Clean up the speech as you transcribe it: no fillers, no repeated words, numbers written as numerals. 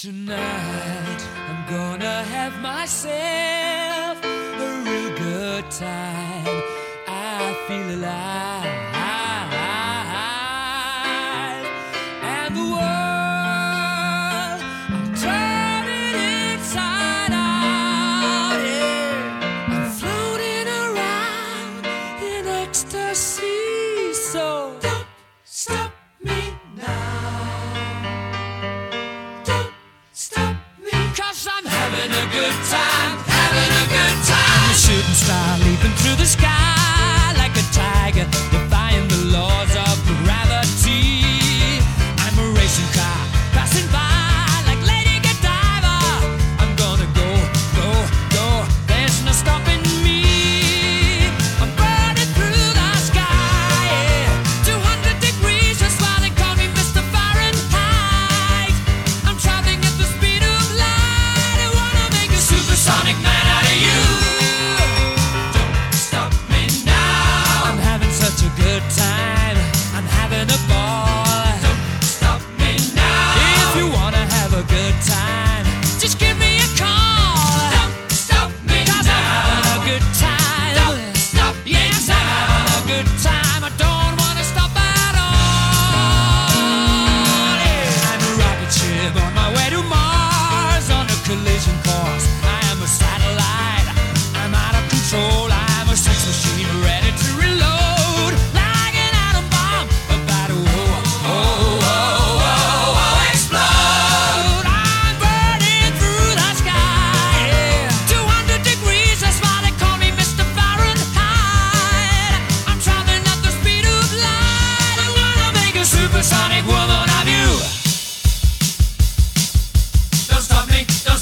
Tonight I'm gonna have myself a real good time. I feel alive, and the world I'm turning inside out. Yeah, I'm floating around in ecstasy. So don't stop me now. I'm having a good time, having a good time. I'm a shooting star leaping through the sky like a tiger, defying the laws of gravity. I'm a racing car passing by like Lady Godiva. I'm gonna go, go, go. There's no stopping me. I'm burning through the sky, yeah. 200 degrees, that's why they call me Mr. Fahrenheit. I'm traveling at the speed of light. Supersonic man out of you. Don't stop me now. I'm having such a good time. I'm having a ball. Don't stop me now. If you wanna have a good time, just give me a call. Don't stop me now. 'Cause I'm having a good time. Don't stop me now. Yes, I'm having a good time. I don't wanna stop at all. Yeah. I'm a rocket ship on my way to Mars on a collision course. Satellite, I'm out of control. I'm a sex machine ready to reload, like an atom bomb about to explode. I'm burning through the sky, yeah. 200 degrees, that's why they call me Mr. Fahrenheit. I'm traveling at the speed of light. I'm gonna make a supersonic woman of you. Don't stop me.